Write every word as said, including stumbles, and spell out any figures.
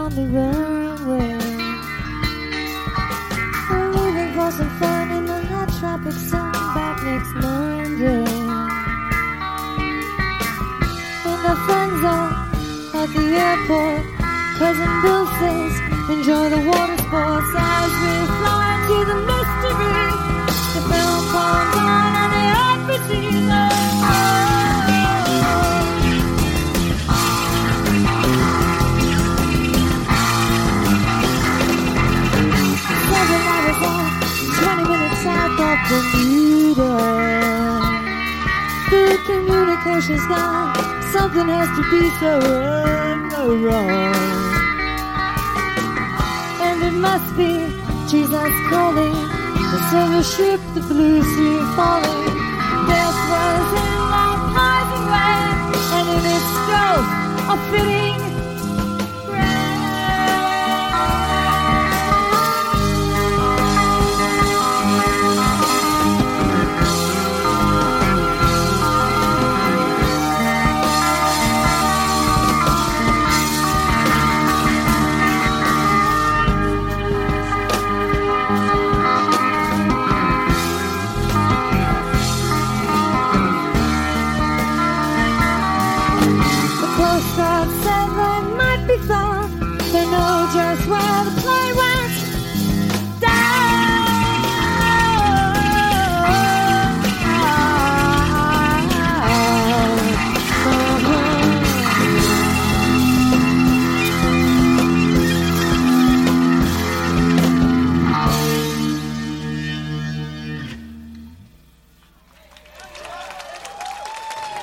on the runway. We're leaving for some fun in the hot tropic sun, back next Monday. And our friends are at the airport. Cousin Bill says, enjoy the water sports as we fly into the mystery. The film comes on and the earth receives us. Seven hours off, twenty minutes south of Bermuda. The communications guy, something has to be so wrong. And it must be Jesus calling, the silver ship, the blue sea falling. Death was in that poison way, and in its stroke, a fitting